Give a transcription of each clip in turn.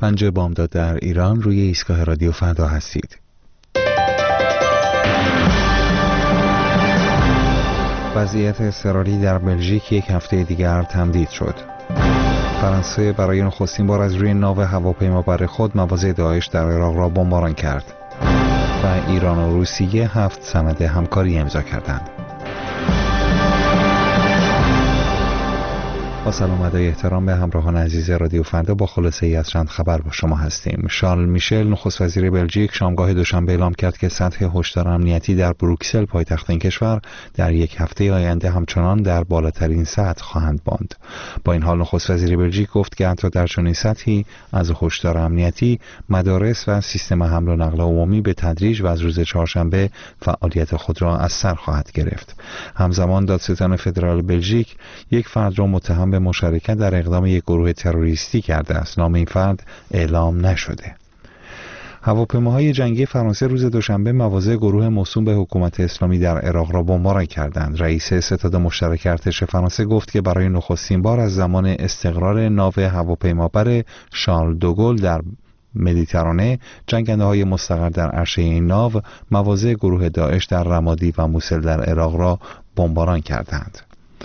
پنجه بامداد در ایران، روی ایستگاه رادیو فردا هستید. وضعیت اضطراری در بلژیک یک هفته دیگر تمدید شد. فرانسه برای نخستین بار از روی ناو هواپیمابر خود مواضع داعش در عراق را بمباران کرد و ایران و روسیه 7 سند همکاری امضا کردند. با سلام و ادای احترام به همراهان عزیز رادیو فردا، با خلاصه ای از چند خبر با شما هستیم. شارل میشل، نخست وزیر بلژیک، شامگاه دوشنبه اعلام کرد که سطح هشدار امنیتی در بروکسل، پایتخت این کشور، در یک هفته آینده همچنان در بالاترین سطح خواهند ماند. با این حال نخست وزیر بلژیک گفت که حتی در چنین سطحی از هشدار امنیتی، مدارس و سیستم حمل و نقل عمومی به تدریج و از روز چهارشنبه فعالیت خود را از سر خواهد گرفت. همزمان دادستان فدرال بلژیک یک فرد را متهم به مشارکت در اقدام یک گروه تروریستی کرده است. نام این فرد اعلام نشده. هواپیماهای جنگی فرانسه روز دوشنبه مواضع گروه موسوم به حکومت اسلامی در عراق را بمباران کردند. رئیس ستاد مشترک ارتش فرانسه گفت که برای نخستین بار از زمان استقرار ناو هواپیمابر شارل دوگل در مدیترانه، جنگنده‌های مستقر در عرشه این ناو مواضع گروه داعش در رمادی و موسل در عراق را بمباران کردند.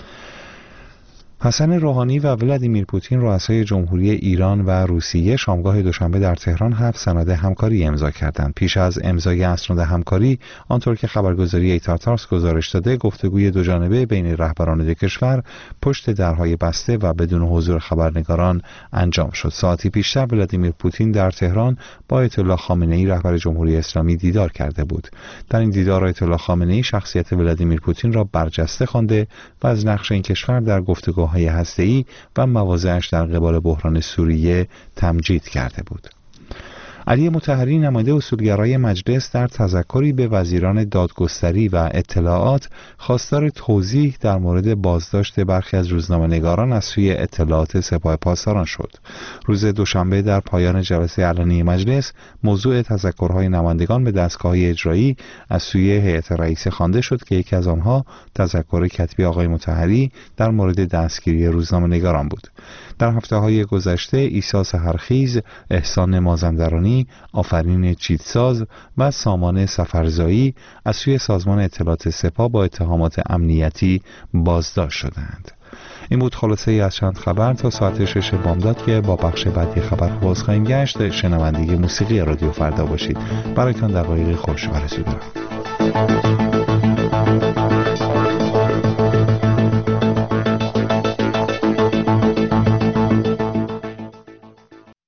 حسن روحانی و ولادیمیر پوتین، رؤسای جمهوری ایران و روسیه، شامگاه دوشنبه در تهران 7 سند همکاری امضا کردند. پیش از امضای اسناد همکاری، آنطور که خبرگزاری ایتارتارس گزارش داده، گفتگوی دوجانبه بین رهبران دو کشور پشت درهای بسته و بدون حضور خبرنگاران انجام شد. ساعتی پیشتر ولادیمیر پوتین در تهران با آیت الله خامنه‌ای، رهبر جمهوری اسلامی، دیدار کرده بود. در این دیدار آیت الله خامنه‌ای شخصیت ولادیمیر پوتین را برجسته خوانده و از نقش این کشور در گفتگو های هسته‌ای و مواضعش در قبال بحران سوریه تمجید کرده بود. علی مطهری، نماینده اصولگرای مجلس، در تذکری به وزیران دادگستری و اطلاعات خواستار توضیح در مورد بازداشت برخی از روزنامه‌نگاران از سوی اطلاعات سپاه پاسداران شد. روز دوشنبه در پایان جلسه علنی مجلس، موضوع تذکرهای نمایندگان به دستگاه‌های اجرایی از سوی هیئت رئیسه خوانده شد که یکی از آنها تذکر کتبی آقای مطهری در مورد دستگیری روزنامه‌نگاران بود. در هفته‌های گذشته عیسی سحرخیز، احسان مازندرانی، آفرین چیتساز و سامان سفرزایی از سوی سازمان اطلاعات سپاه با اتهامات امنیتی بازداشت شدند. این بود خلاصه ای از چند خبر تا ساعت 6 بامداد که با بخش بعدی خبر باز خواهیم گشت. شنونده موسیقی رادیو فردا باشید. برایتان دقایق خوش آرزو دارم.